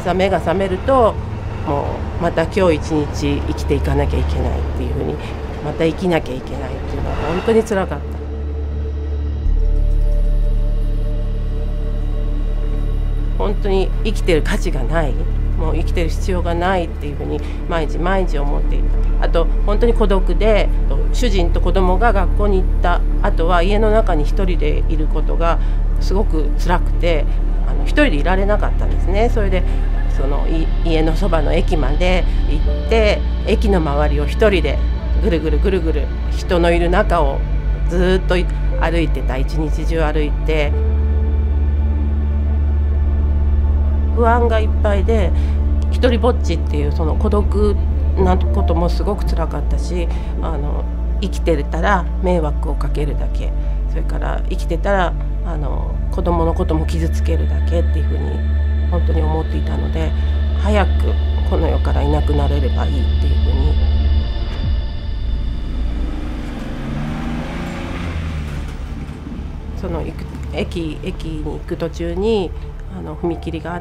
朝目が覚めるともうまた今日一日生きていかなきゃいけないっていうふうに、また生きなきゃいけないっていうのは本当につらかった。本当に生きてる価値がない、もう生きてる必要がないっていうふうに毎日毎日思っていた。あと本当に孤独で、主人と子供が学校に行った後は家の中に一人でいることがすごく辛くて、一人でいられなかったんですね。それでその家のそばの駅まで行って、駅の周りを一人でぐるぐるぐるぐる人のいる中をずっと歩いてた。一日中歩いて不安がいっぱいで、一人ぼっちっていうその孤独なこともすごくつらかったし、生きてたら迷惑をかけるだけ、それから生きてたら子供のことも傷つけるだけっていうふうに本当に思っていたので、早くこの世からいなくなれればいいっていうふうに。その駅に行く途中に踏切があって、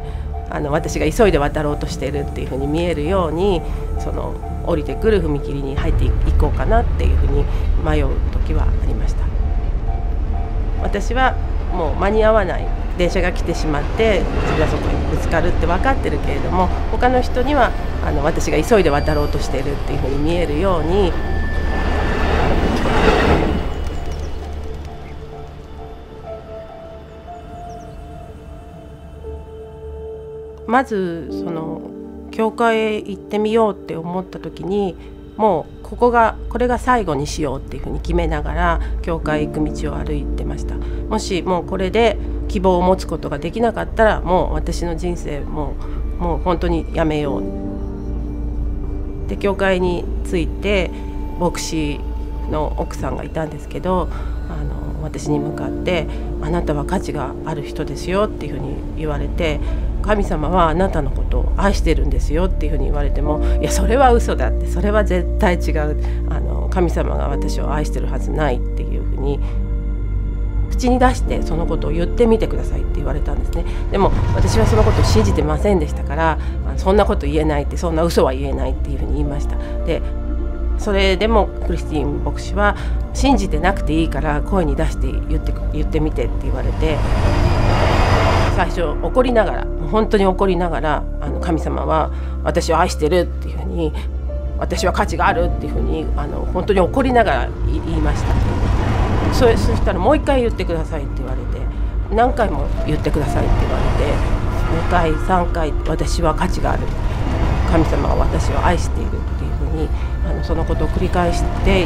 私が急いで渡ろうとしてるっていうふうに見えるように、その降りてくる踏切に入っていこうかなっていうふうに迷う時はありました。私はもう間に合わない、電車が来てしまって次はそこにぶつかるって分かってるけれども、他の人には私が急いで渡ろうとしてるっていうふうに見えるように。まずその教会へ行ってみようって思った時に、もうこれが最後にしようっていうふうに決めながら教会へ行く道を歩いてました。もしもうこれで希望を持つことができなかったら、もう私の人生もう本当にやめようで、教会に着いて牧師の奥さんがいたんですけど、私に向かって「あなたは価値がある人ですよ」っていうふうに言われて、神様はあなたのことを愛してるんですよっていうふうに言われても、いやそれは嘘だって、それは絶対違う、神様が私を愛してるはずないっていうふうに口に出してそのことを言ってみてくださいって言われたんですね。でも私はそのことを信じてませんでしたから、そんなこと言えないって、そんな嘘は言えないっていうふうに言いました。でそれでもクリスティン牧師は信じてなくていいから声に出して言ってみてって言われて、最初怒りながら、本当に怒りながら、神様は私を愛してるっていうふうに、私は価値があるっていうふうに本当に怒りながら言いました。そしたらもう一回言ってくださいって言われて、何回も言ってくださいって言われて、2回3回私は価値がある、神様は私を愛しているっていうふうにそのことを繰り返していって、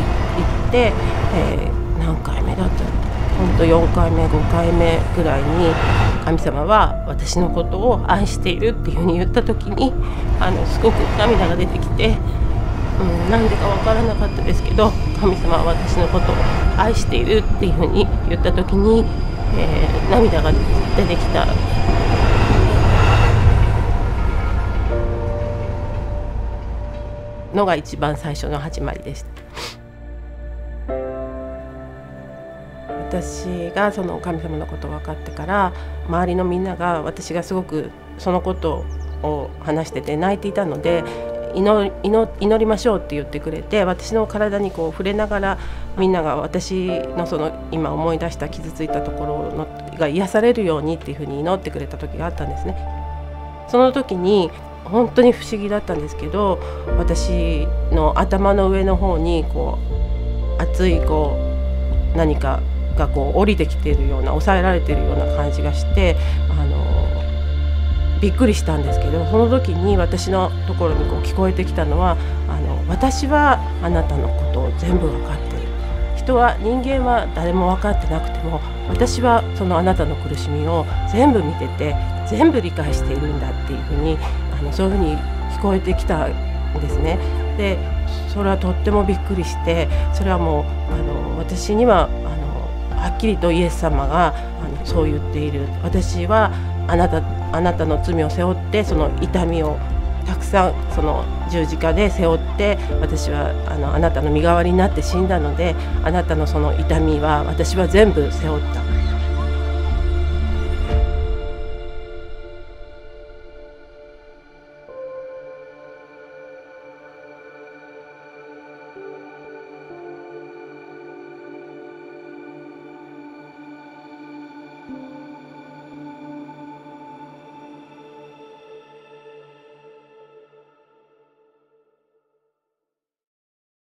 何回目だったの、本当4回目5回目ぐらいに神様は私のことを愛しているっていうふうに言った時にすごく涙が出てきて、なんでか分からなかったですけど、神様は私のことを愛しているっていうふうに言った時に、涙が出てきた。のが一番最初の始まりでした。私がその神様のことを分かってから、周りのみんなが私がすごくそのことを話してて泣いていたので、祈りましょうって言ってくれて、私の体にこう触れながら、みんなが私のその今思い出した傷ついたところが癒されるようにっていうふうに祈ってくれた時があったんですね。その時に本当に不思議だったんですけど、私の頭の上の方にこう熱い何かが降りてきているような、抑えられているような感じがして、びっくりしたんですけど、その時に私のところに聞こえてきたのは、私はあなたのことを全部分かっている、人間は誰も分かってなくても、私はそのあなたの苦しみを全部見てて全部理解しているんだっていうふうにそういうふうに聞こえてきたんですね。でそれはとってもびっくりして、それはもう私にははっきりとイエス様がそう言っている。私はあなたの罪を背負って、その痛みをたくさんその十字架で背負って、私はあなたの身代わりになって死んだので、あなたのその痛みは私は全部背負った。